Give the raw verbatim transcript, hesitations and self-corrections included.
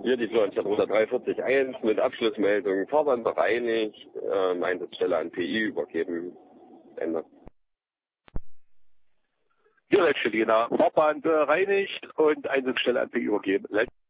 Hier die Fluenstadtroute drei vier eins mit Abschlussmeldung. Fahrbahn bereinigt, ähm, Einsatzstelle an P I übergeben. Ende. Hier Letzte Fahrbahn bereinigt und Einsatzstelle an P I übergeben.